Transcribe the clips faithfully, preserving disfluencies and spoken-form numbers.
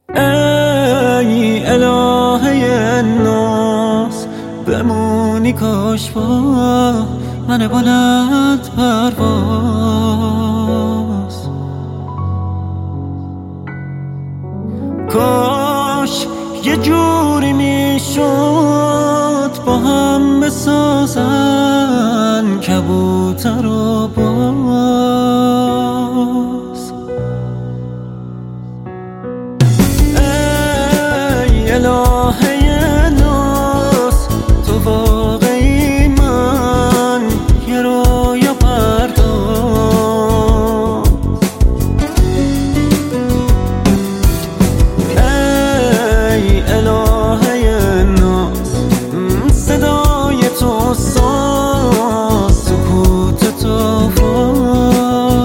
ای الهه ناز بمونی کاش با من بلند پرواز، کاش یه جوری میشد با هم بسازن کبوتر و باز. ای الهه ناز تو واقعی من یه رویا پرداز. ای الهه ناز صدای تو ساز سکوت تو فاز.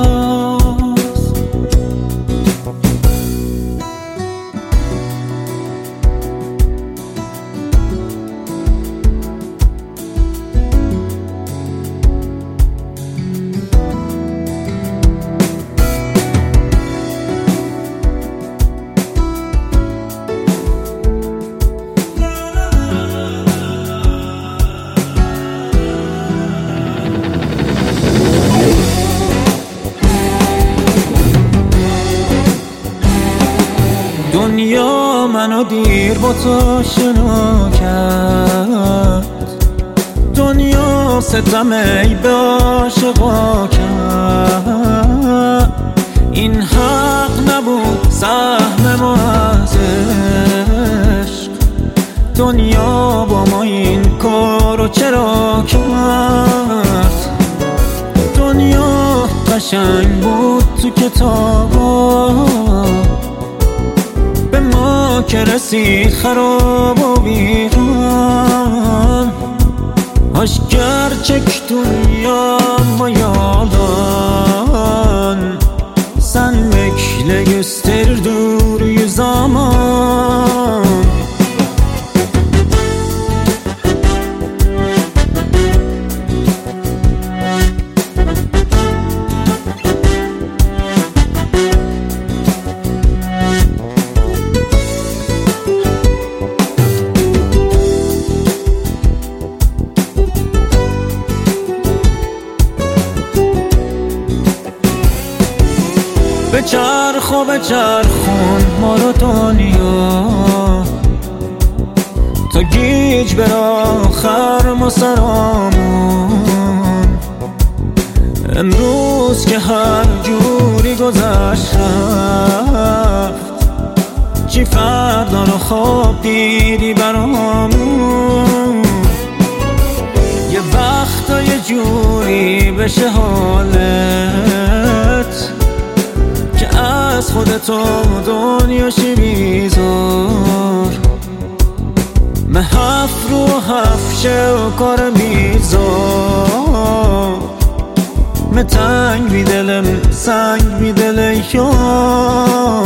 دنیا منو دیر با تو شنا کرد، دنیا ستم ای به عاشقا کرد. این حق نبود سهم ما از عشق، دنیا با ما این کارو چرا کرد؟ دنیا قشنگ بود تو کتابا، به ما که رسید خراب و ویران. Hoş gerçek dünyama yalan, sen bekle gösterir dur zaman. بچرخ و بچرخون ما رو دنیا تا گیج بر آخر ما سرامون. امروز که هر جوری گذشت رفت، چی فردا رو خواب دیدی برامون؟ یه وقتا یه جوری بشه حالت که از خودتو دنیاشی بیزار، محف رو حفشه و کار بیزار. متنگ بی دلم سنگ بی دل یار.